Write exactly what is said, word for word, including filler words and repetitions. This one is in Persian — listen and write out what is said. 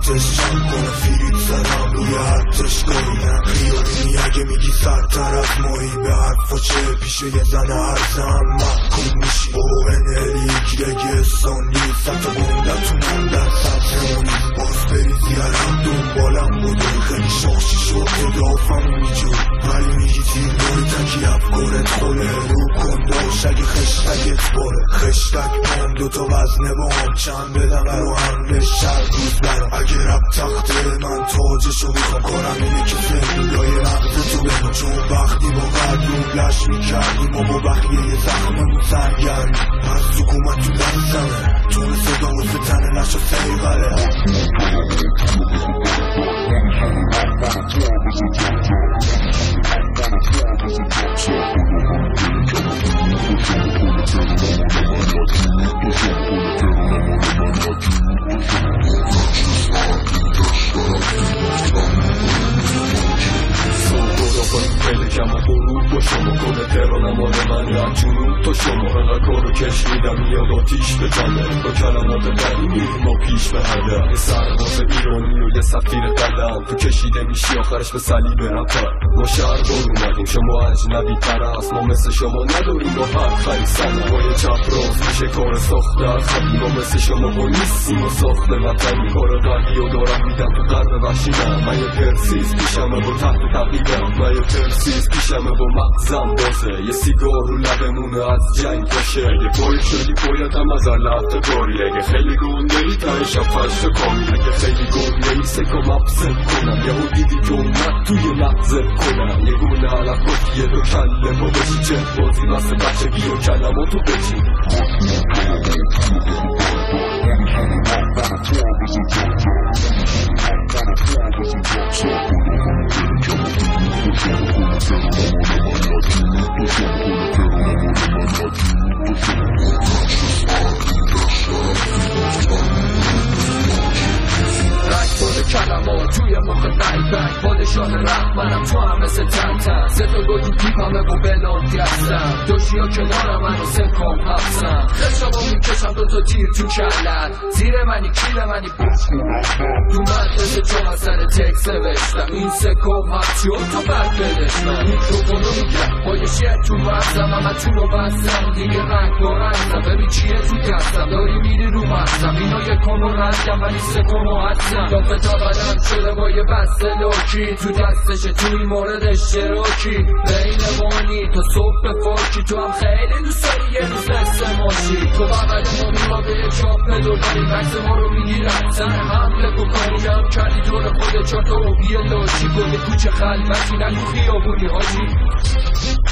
خطش چند کنه فیریت زدم روی حدش گاهیم خیالینی اگه میگی سرتر از مایی به حرف و چه پیشه یه زن عرضم محکوم میشی او انهلی که ثانی ستا گندتون موندن سبزمونی باز بریزی هرم دنبالم بودن خیلی شاخشی شد ادافم میجور ولی میگی تیر داری تکی افکارت خوله رو کن داشت اگه خشتگت باره خشتک پام دوتا وزنه با هم چند بدم برو حمله شر روز برم اگه رب تخته من تاجشو میخوام کارم اینه که سهولای رقض تو بگم چون وقتی با قدرون لش میکردیم و با بخیه زخممون سرگرمی از حکومت تو دستمه تون صدا و ستنه نشا سیغله کم و غروب با شما کنه تهران مال من رد جنوب تا شما انقدر کارو کش میدم میاد آتیش به تنه با کلمات بدی میریم ما پیش به هده یه سرباز ایرانی و یه سفیر قلم تو کشیده میشی آخرش به صلیب رپر ما شهر بار اومدیم شما اجنبی تر است ما مثل شما نداریم با هر خری سنه با یه چپ راست میشه کار ساخته خبی ما مثل شما با نیستیم و ساخت وطنی کار قلبی و دارم میدم تو قرب وحشیدم من یه پرسیز پیشمه با تحت تقیدم من یه پرسیز پیشمه با مغزم بازه یه سیگار رو لبمونه از جنگ باشه اگه باید شدی بایدم از علت داری اگه خیلی گونده ای تایشم فشت کاری اگه خیلی گونده ای سکم ابزت کنم یه او دیدی که اومد توی مغزت کنم یه گونه علف گفت یه دو کله با بشی چه بازی بسته بچگی و کلماتو بچی کلمات توی مخ بنگ بنگ پادشاه رفت منم تو هم مثل تن تن سه تا گل تو پیپمه و بلانتی هستم دوشی ها کنارم منو سکام حفظم خشابا میکشم دوتا تیر تو کلت زیر منی کیل منی بسکو تو مدرسه چون اثر تکس نوشتم این سکام حفظی و تو بد بدش من میکروفونو میگم با یه شیط تو مغزم همه تو رو بستم دیگه رنگ با رنگم ببین چیه تو دستم داری میری رو مغزم اینا یه کامو رنگم ولی سکام و حدسم دافتا بدم شده با یه بسته لوکی تو دستشه تو این مورد اشتراکی بین وانی تا صبح فاکی تو هم خیلی دوست داری یه روز نسته ماشی تو بغل ما میما به یه چاپ بدوبری مکس ما رو میگیرن سر حمله بکنی هم کردی دور خود چهار تا اوبیه لاشی گل کوچه خلوتی نگو خیابونی حاجی